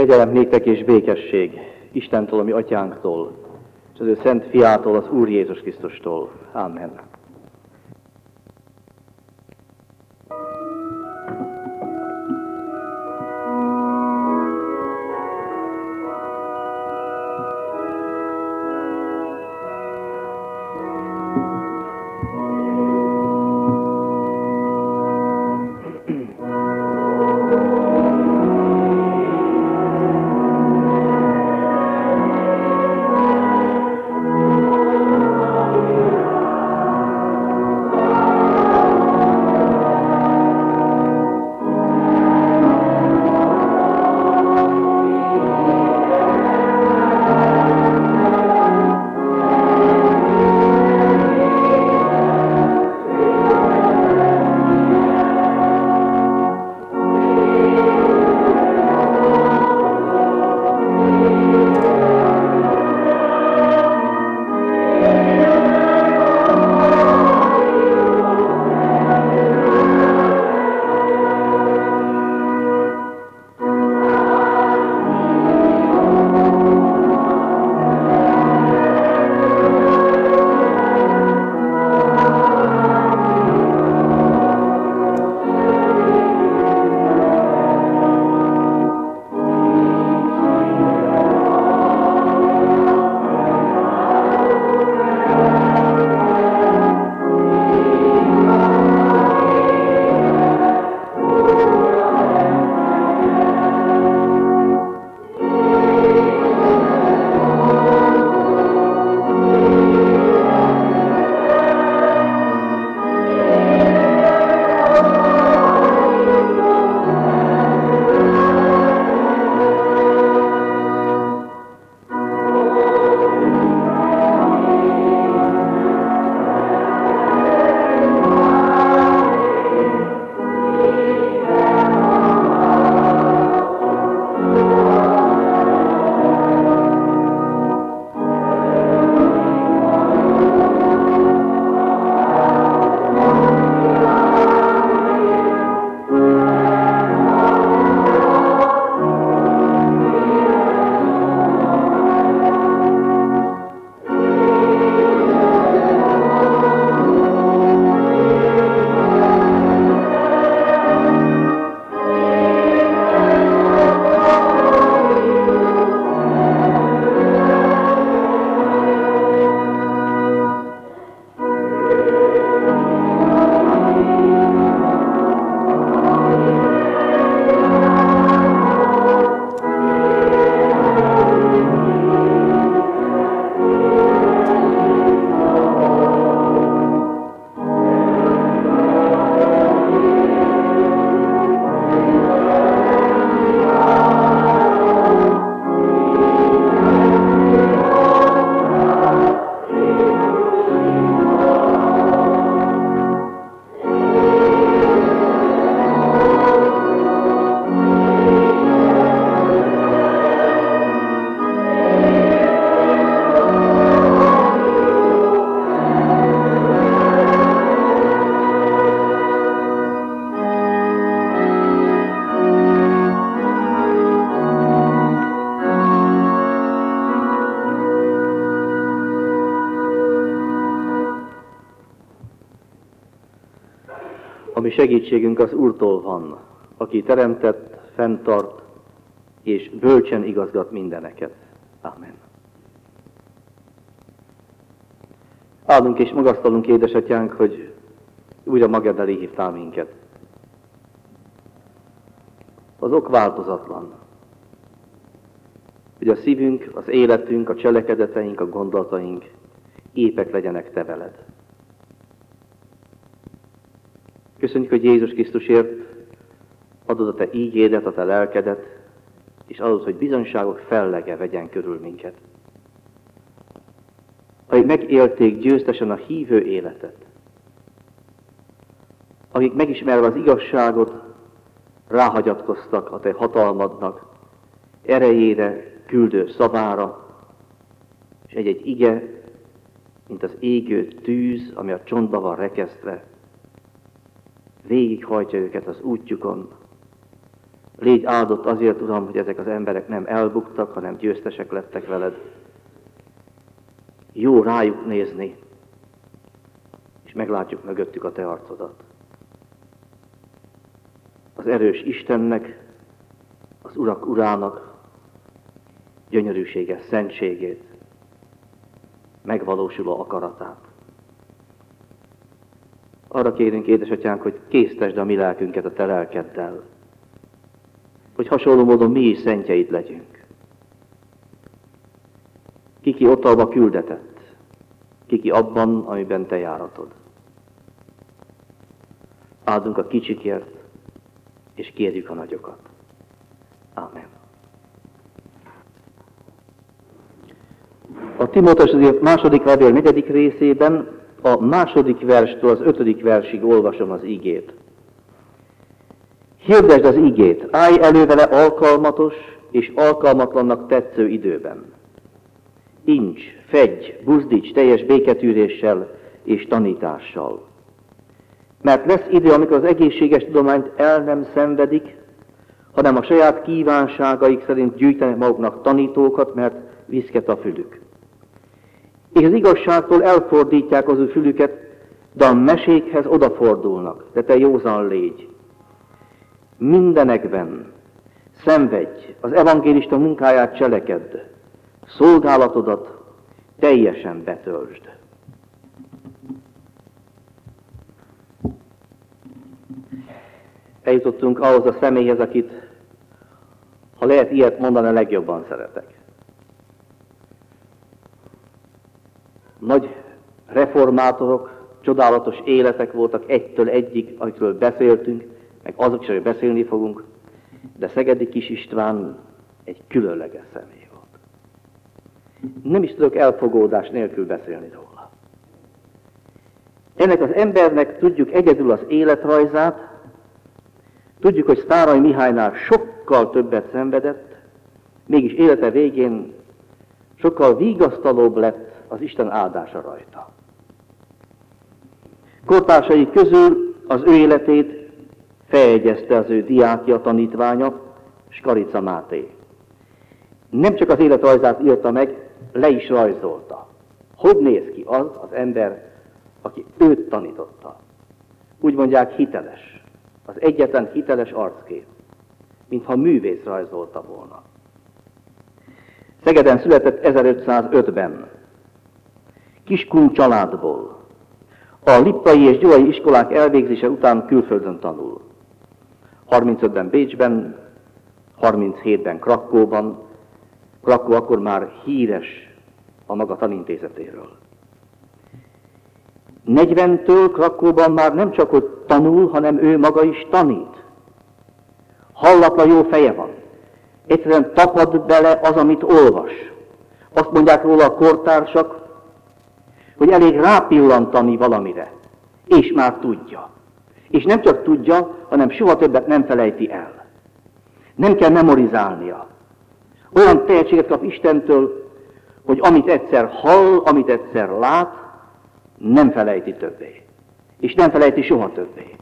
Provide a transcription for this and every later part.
Kegyelem néktek és békesség Istentől, a mi atyánktól, és az ő szent fiától, az Úr Jézus Krisztustól. Amen. Mi segítségünk az Úrtól van, aki teremtett, fenntart, és bölcsen igazgat mindeneket. Amen. Áldunk és magasztalunk, édesatyánk, hogy újra magad elé hívtál minket. Az ok változatlan, hogy a szívünk, az életünk, a cselekedeteink, a gondolataink épek legyenek te veled. Köszönjük, hogy Jézus Krisztusért adod a te ígédet, a te lelkedet, és adod, hogy bizonyságok fellege vegyen körül minket. Akik megélték győztesen a hívő életet, akik megismerve az igazságot ráhagyatkoztak a te hatalmadnak, erejére, küldő szavára, és egy ige, mint az égő tűz, ami a csontba van rekesztve, végighajtja őket az útjukon, Légy áldott azért, Uram, hogy ezek az emberek nem elbuktak, hanem győztesek lettek veled. Jó rájuk nézni, és meglátjuk mögöttük a te arcodat. Az erős Istennek, az Urak Urának gyönyörűséges szentségét, megvalósuló akaratát. Arra kérünk, édesatyánk, hogy késztesd a mi lelkünket a te lelkeddel, hogy hasonló módon mi is szentjeid legyünk. Kiki ott abba küldetett, kiki abban, amiben te járatod. Áldunk a kicsikért, és kérjük a nagyokat. Ámen. A Timóteushoz második levél 4. részében a második verstől az 5. versig olvasom az igét. Hirdesd az igét, állj elő vele alkalmatos és alkalmatlannak tetsző időben. Incs, fedj, buzdíts teljes béketűréssel és tanítással. Mert lesz idő, amikor az egészséges tudományt el nem szenvedik, hanem a saját kívánságaik szerint gyűjtenek maguknak tanítókat, mert viszket a fülük. És az igazságtól elfordítják az ő fülüket, de a mesékhez odafordulnak, de te józan légy. Mindenekben szenvedj, az evangélista munkáját cselekedd, szolgálatodat teljesen betöltsd. Eljutottunk ahhoz a személyhez, akit, ha lehet ilyet mondani, legjobban szeretek. Nagy reformátorok, csodálatos életek voltak egytől egyig, amikről beszéltünk, meg azok is, hogy beszélni fogunk, de Szegedi Kis István egy különleges személy volt. Nem is tudok elfogódás nélkül beszélni róla. Ennek az embernek tudjuk egyedül az életrajzát, tudjuk, hogy Sztáray Mihálynál sokkal többet szenvedett, mégis élete végén sokkal vigasztalóbb lett az Isten áldása rajta. Kortársai közül az ő életét feljegyezte az ő diákja, tanítványa, Skarica Máté. Nem csak az életrajzát írta meg, le is rajzolta. Hogy néz ki az ember, aki őt tanította? Úgy mondják, hiteles. Az egyetlen hiteles arckép, mintha művész rajzolta volna. Szegeden született 1505-ben. Kiskun családból. A lippai és gyulai iskolák elvégzése után külföldön tanul. 35-ben Bécsben, 37-ben Krakkóban. Krakkó akkor már híres a maga tanintézetéről. 40-től Krakkóban már nem csak hogy tanul, hanem ő maga is tanít. Hallatlan jó feje van. Egyszerűen tapad bele az, amit olvas. Azt mondják róla a kortársak, hogy elég rápillantani valamire, és már tudja. És nem csak tudja, hanem soha többet nem felejti el. Nem kell memorizálnia. Olyan tehetséget kap Istentől, hogy amit egyszer hall, amit egyszer lát, nem felejti többé. És nem felejti soha többé.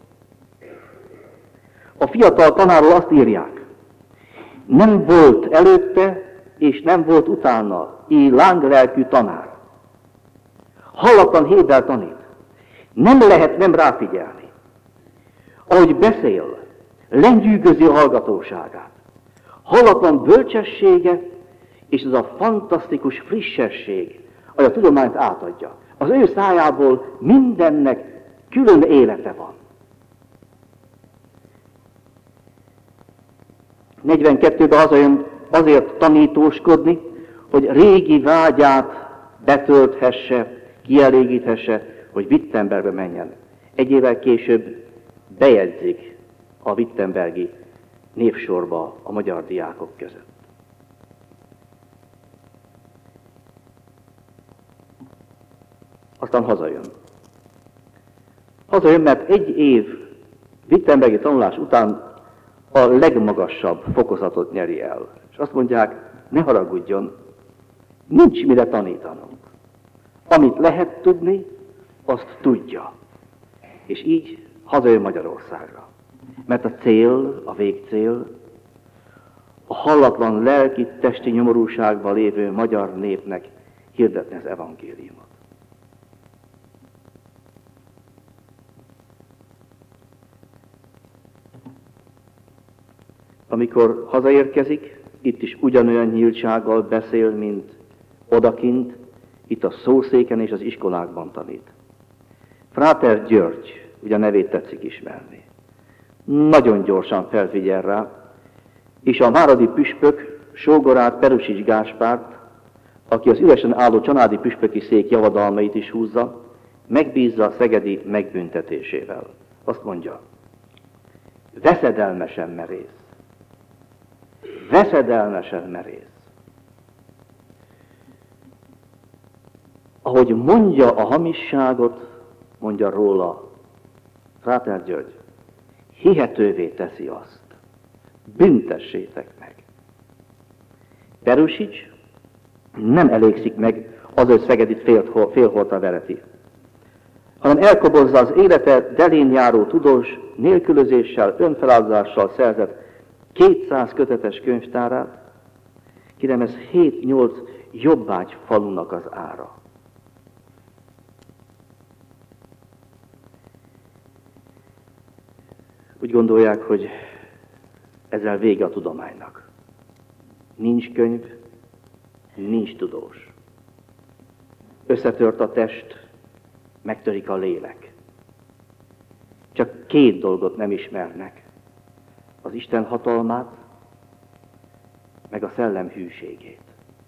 A fiatal tanárról azt írják, nem volt előtte, és nem volt utána így lánglelkű tanár. Hallatlan héddel tanít. Nem lehet nem ráfigyelni. Ahogy beszél, lenyűgözi a hallgatóságát. Hallatlan bölcsessége, és az a fantasztikus frissesség, hogy a tudományt átadja. Az ő szájából mindennek külön élete van. 42-ben hazajön azért tanítóskodni, hogy régi vágyát betölthesse, kielégíthesse, hogy Wittenbergbe menjen. Egy évvel később bejegyzik a wittenbergi névsorba a magyar diákok között. Aztán hazajön. Hazajön, mert egy év wittenbergi tanulás után a legmagasabb fokozatot nyeri el. És azt mondják, ne haragudjon, nincs mire tanítanunk. Amit lehet tudni, azt tudja. És így hazajön Magyarországra. Mert a cél, a végcél a hallatlan lelki, testi nyomorúságban lévő magyar népnek hirdetni az evangéliumot. Amikor hazaérkezik, itt is ugyanolyan nyíltsággal beszél, mint odakint, itt a szószéken és az iskolákban tanít. Fráter György, ugye a nevét tetszik ismerni. Nagyon gyorsan felfigyel rá, és a váradi püspök sógorát, Perusics Gáspárt, aki az üresen álló csanádi püspöki szék javadalmait is húzza, megbízza a szegedi megbüntetésével. Azt mondja, veszedelmesen merész. Veszedelmesen merész. Ahogy mondja a hamisságot, mondja róla Fráter György, hihetővé teszi azt. Büntessétek meg. Perusics nem elégszik meg az, hogy Szegedit félholtra vereti, hanem elkobozza az élete delén járó tudós nélkülözéssel, önfeláldozással szerzett 200 kötetes könyvtárát, kérem, ez 7-8 jobbágy falunak az ára. Úgy gondolják, hogy ezzel vége a tudománynak. Nincs könyv, nincs tudós. Összetört a test, megtörik a lélek. Csak 2 dolgot nem ismernek. Az Isten hatalmát, meg a szellem hűségét.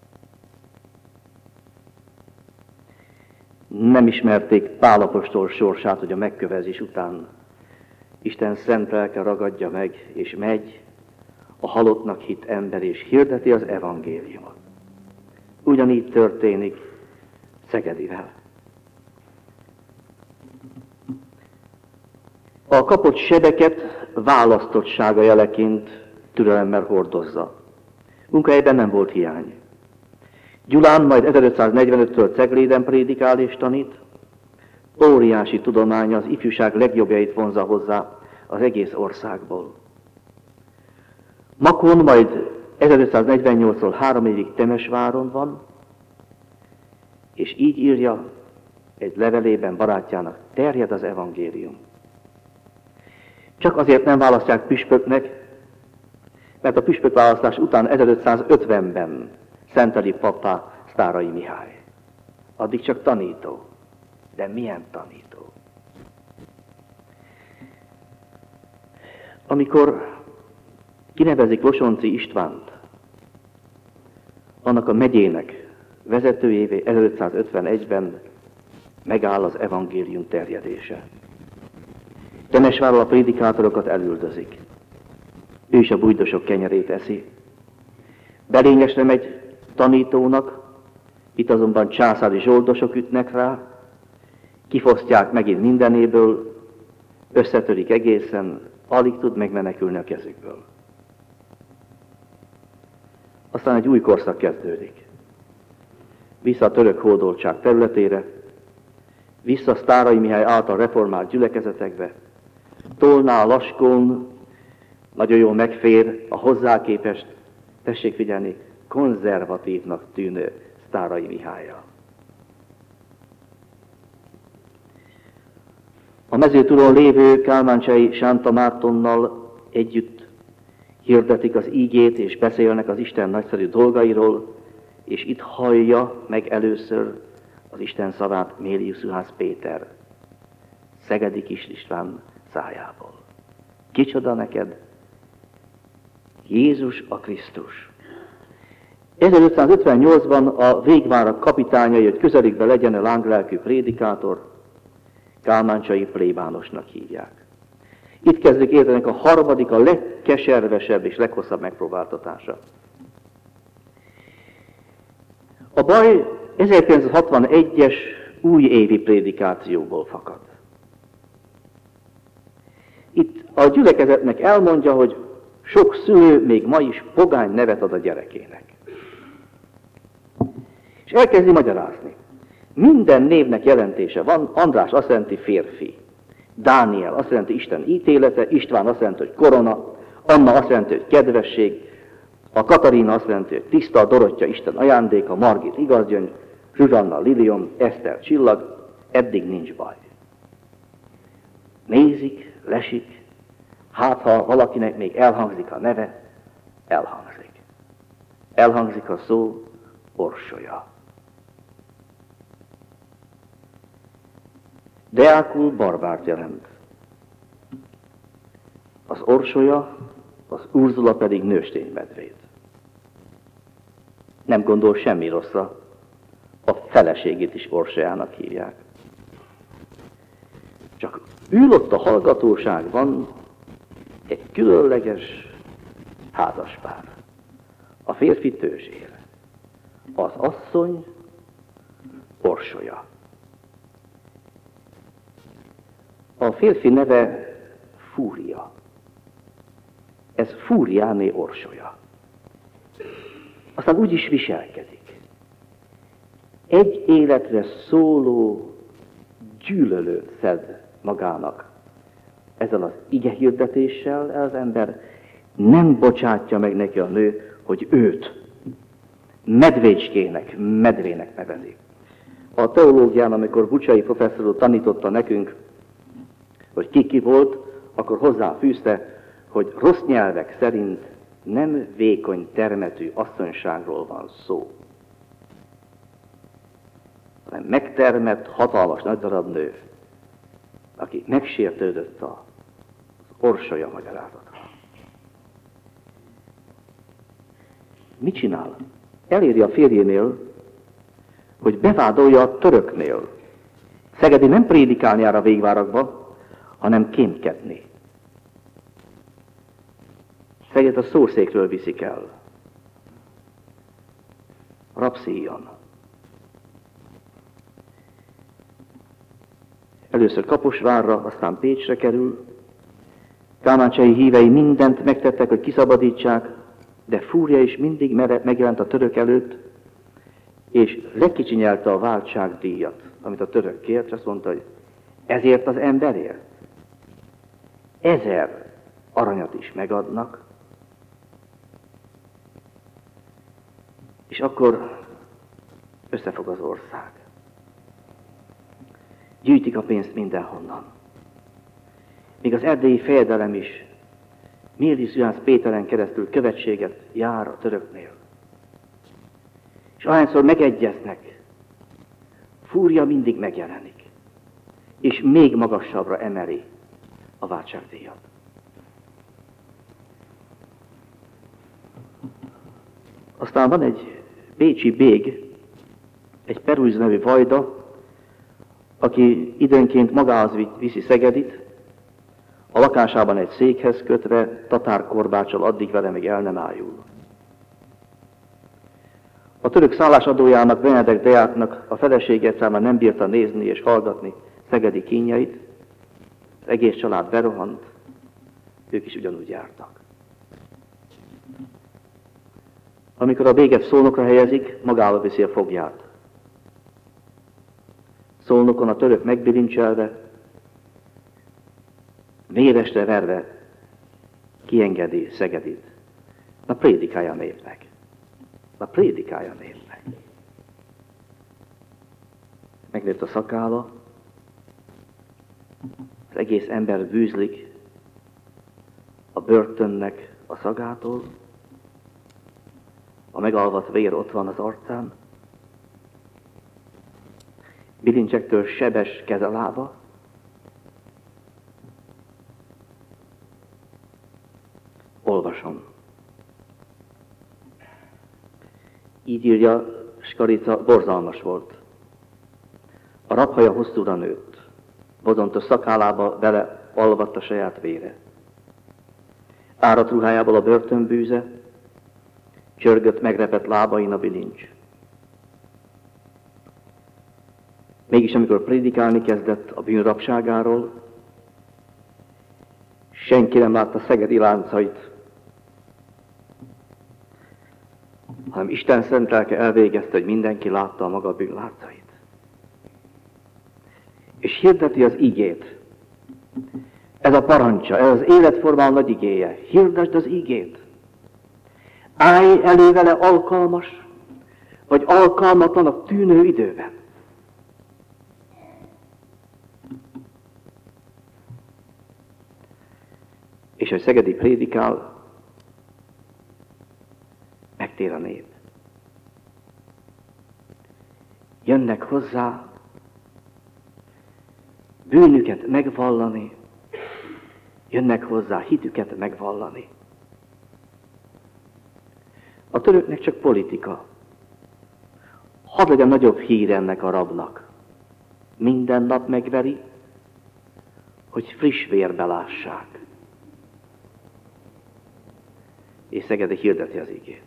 Nem ismerték Pál apostol sorsát, hogy a megkövezés után Isten szent lelke ragadja meg, és megy a halottnak hitt ember, és hirdeti az evangéliumot. Ugyanígy történik Szegedivel. A kapott sebeket választottsága jeleként türelemmel hordozza. Munkahelyben nem volt hiány. Gyulán majd 1545-től Cegléden prédikál és tanít. Óriási tudománya, az ifjúság legjobbjait vonzza hozzá az egész országból. Makón majd 1548-tól 3 évig Temesváron van, és így írja egy levelében barátjának, terjed az evangélium. Csak azért nem választják püspöknek, mert a püspökválasztás után 1550-ben szenteli pappá Sztárai Mihály. Addig csak tanító. De milyen tanító? Amikor kinevezik Losonczy Istvánt, annak a megyének vezetőjévé 1551-ben megáll az evangélium terjedése. Temesváron a prédikátorokat elüldözik. Ő is a bújdosok kenyerét eszi. Belényesre megy tanítónak, itt azonban császári zsoldosok ütnek rá, kifosztják megint mindenéből, összetörik egészen, alig tud megmenekülni a kezükből. Aztán egy új korszak kezdődik. Vissza a török hódoltság területére, vissza Sztárai Mihály által reformált gyülekezetekbe, Tolnál, Laskón nagyon jól megfér a hozzá képest, tessék figyelni, konzervatívnak tűnő Sztárai Mihállyal. A mezőtúron lévő kálmáncsai Sánta Mártonnal együtt hirdetik az ígét és beszélnek az Isten nagyszerű dolgairól, és itt hallja meg először az Isten szavát Mélius Juhász Péter, Szegedi Kis István szájából. Kicsoda neked? Jézus a Krisztus. 1558-ban a végvárak kapitányai, hogy közelikbe legyen a lánglelkű prédikátor, kálmáncsai plébánosnak hívják. Itt kezdik értenek a harmadik, a legkeservesebb és leghosszabb megpróbáltatása. A baj 1961-es újévi prédikációból fakad. Itt a gyülekezetnek elmondja, hogy sok szülő még ma is pogány nevet ad a gyerekének. És elkezdi magyarázni. Minden névnek jelentése van. András azt jelenti férfi, Dániel azt jelenti Isten ítélete, István azt jelenti, hogy korona, Anna azt jelenti, hogy kedvesség, A Katarina azt jelenti, hogy tiszta, a Dorottya Isten ajándéka, Margit igazgyöngy, Zsuzsanna liliom, Eszter csillag, eddig nincs baj. Nézik, lesik, hát ha valakinek még elhangzik a neve, elhangzik. Elhangzik a szó Orsolya. Deákul barbárt jelent. Az Orsolya, az Urzula pedig nősténymedvét. Nem gondol semmi rosszra, a feleségét is Orsolyának hívják. Csak ül ott a hallgatóságban egy különleges házaspár. A férfi Tőzsér, az asszony Orsolya. A férfi neve Fúria. Ez Fúriáné Orsolya. Aztán úgy is viselkedik. Egy életre szóló gyűlölőt szed magának. Ezzel az igehirdetéssel az ember nem bocsátja meg neki a nő, hogy őt medvécskének, medvének nevezi. A teológián, amikor Bucsai professzor úr tanította nekünk, hogy ki volt, akkor hozzáfűzte, hogy rossz nyelvek szerint nem vékony termetű asszonyságról van szó, hanem megtermett, hatalmas nagy darab nő, aki megsértődött az Orsolya magyarázatra. Mit csinál? Eléri a férjénél, hogy bevádolja a töröknél. Szegedi nem prédikálni jár a végvárakba, hanem kémkedni. Szegedet a szószékről viszik el. Rabszíjon. Először Kaposvárra, aztán Pécsre kerül. Kálmáncsai hívei mindent megtettek, hogy kiszabadítsák, de Fúria is mindig megjelent a török előtt, és lekicsinyelte a váltságdíjat, amit a török kért, és azt mondta, hogy ezért az emberért 1000 aranyat is megadnak, és akkor összefog az ország. Gyűjtik a pénzt mindenhonnan. Még az erdélyi fejedelem is Mélis Juhász Péteren keresztül követséget jár a töröknél. És ahányszor megegyeznek, Fúria mindig megjelenik, és még magasabbra emeli a váltságdíjat. Aztán van egy bécsi bég, egy Perúz nevű vajda, aki időnként magához viszi Szegedit, a lakásában egy székhez kötve, tatárkorbáccsal addig vele, még el nem ájul. A török szállásadójának, Benedek Deáknak a felesége egyszerűen nem bírta nézni és hallgatni Szegedi kínjait, az egész család berohant, ők is ugyanúgy jártak. Amikor a béget Szolnokra helyezik, magával viszi a foglyát. Szolnokon a török megbilincselve, véresre verve kiengedi Szegedit. Na prédikálja a népnek. Na prédikálja a népnek. Megnőtt a szakálla, az egész ember bűzlik a börtönnek a szagától, a megalvat vér ott van az arcán, bilincsektől sebes keze lába, olvasom. Így írja Skarica, borzalmas volt. A rabhaja hosszúra nőtt, bozontos szakállába vele alvadt a saját vére. Áradt ruhájából a börtönbűze, csörgött megrepett lábain a bilincs. Mégis amikor prédikálni kezdett a bűnrabságáról, senki nem látta szegedi láncait, hanem Isten szent lelke elvégezte, hogy mindenki látta a maga bűnláncait. És hirdeti az igét. Ez a parancsa, ez az életformál nagy igéje. Hirdesd az igét. Állj elő vele alkalmas, vagy alkalmatlanak tűnő időben. És hogy Szegedi prédikál, megtér a nép. Jönnek hozzá bűnüket megvallani, jönnek hozzá hitüket megvallani. A töröknek csak politika. Hadd legyen nagyobb hír ennek a rabnak. Minden nap megveri, hogy friss vérbe lássák. És Szegedi hirdeti az igét.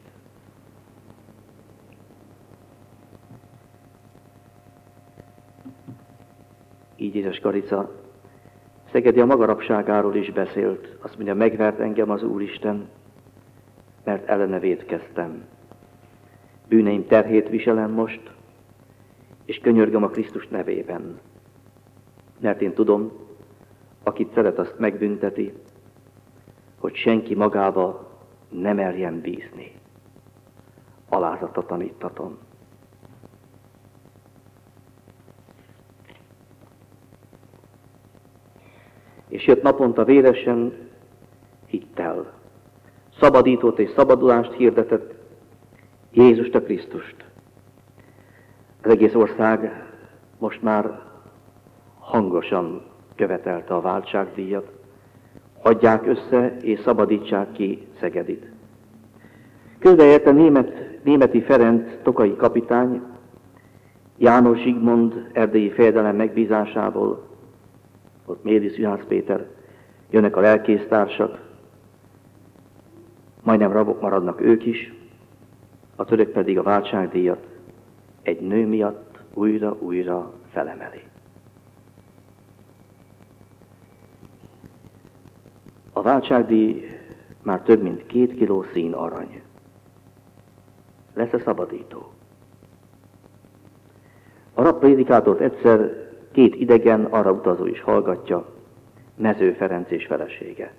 Így Jézus Karica, Szegedi a maga rabságáról is beszélt. Azt mondja, megvert engem az Úristen, mert ellene vétkeztem. Bűneim terhét viselem most, és könyörgöm a Krisztus nevében. Mert én tudom, akit szeret, azt megbünteti, hogy senki magába ne merjen bízni. Alázatra tanítatom. És jött naponta véresen hittel. Szabadítót és szabadulást hirdetett, Jézust a Krisztust. Az egész ország most már hangosan követelte a váltságdíjat. Adják össze és szabadítsák ki Szegedit. Közben a Németi Ferenc tokai kapitány, János Zsigmond erdélyi fejedelem megbízásából, ott Méris Juhász Péter, jönnek a lelkésztársak, majdnem rabok maradnak ők is, a török pedig a váltságdíjat egy nő miatt újra felemeli. A váltságdíj már több mint 2 kiló szín arany. Lesz a szabadító. A rab prédikátort egyszer 2 idegen arra utazó is hallgatja, Mező Ferenc és felesége.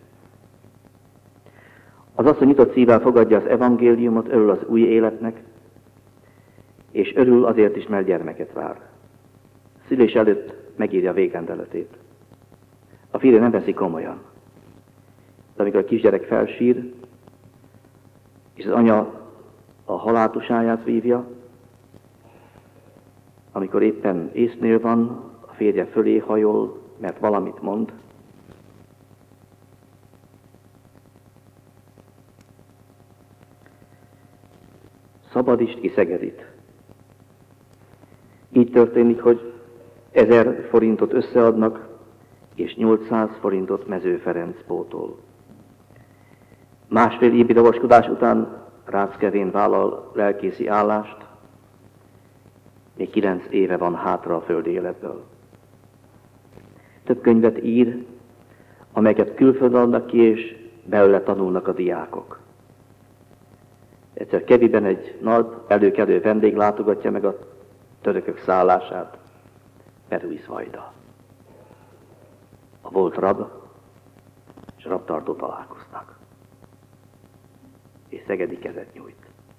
Az asszony nyitott szívvel fogadja az evangéliumot, örül az új életnek, és örül azért is, mert gyermeket vár. Szülés előtt megírja a végrendeletét. A férje nem veszi komolyan. De amikor a kisgyerek felsír, és az anya a haláltusáját vívja, amikor éppen észnél van, a férje fölé hajol, mert valamit mond, szabadítsd ki Szegedit. Így történik, hogy 1000 forintot összeadnak, és 800 forintot Mező Ferenc pótol. Másfél évi ravaskodás után Ráckevén vállal lelkészi állást, még 9 éve van hátra a földi életből. Több könyvet ír, amelyeket külföldön adnak ki, és belőle tanulnak a diákok. Egyszer Keviben egy nagy előkelő vendég látogatja meg a törökök szállását, Perui-Szvajda. A volt rab és rabtartó találkoznak. És Szegedi kezet nyújt.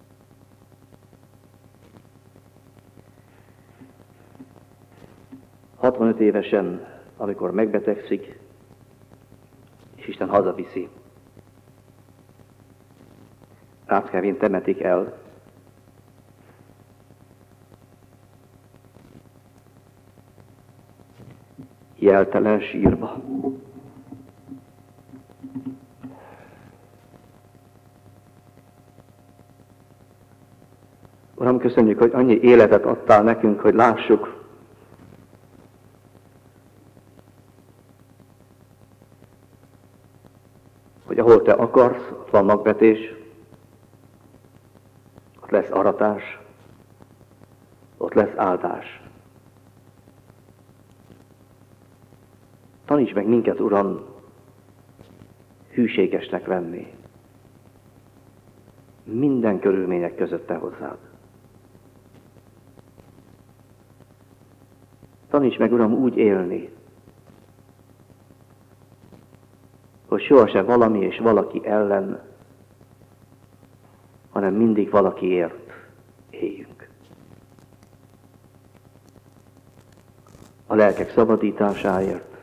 ...65 évesen, amikor megbetegszik, és Isten hazaviszi, Ráckevén temetik el, jeltelen sírba. Uram, köszönjük, hogy annyi életet adtál nekünk, hogy lássuk, hogy ahol te akarsz, ott van magvetés, ott lesz aratás, ott lesz áldás. Taníts meg minket, Uram, hűségesnek lenni. Minden körülmények között te hozzád. Taníts meg, Uram, úgy élni, hogy sohasem valami és valaki ellen hanem mindig valakiért éljünk. A lelkek szabadításáért,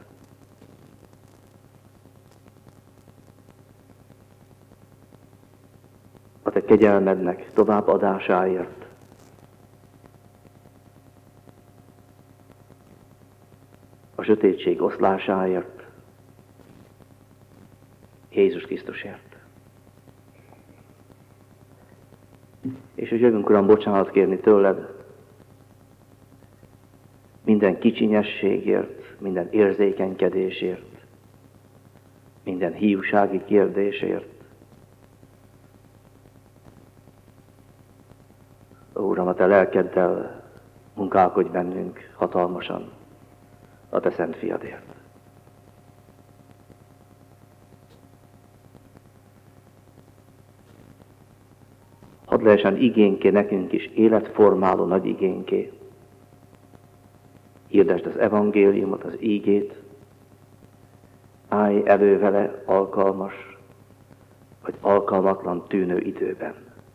a te kegyelmednek továbbadásáért, a sötétség oszlásáért, Jézus Krisztusért. És hogy jövünk, Uram, bocsánat kérni tőled minden kicsinyességért, minden érzékenykedésért, minden hiúsági kérdésért. Ó, Uram, a te lelkeddel munkálkodj bennünk hatalmasan a te szent fiadért. Hadd lehessen igénké nekünk is, életformáló nagy igénké. Hirdesd az evangéliumot, az ígét, állj elő vele alkalmas vagy alkalmatlan tűnő időben.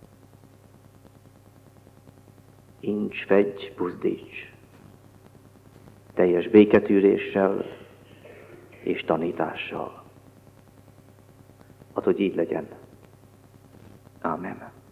Incs, fedj, buzdíts, teljes béketűréssel és tanítással. Add, hogy így legyen. Ámen.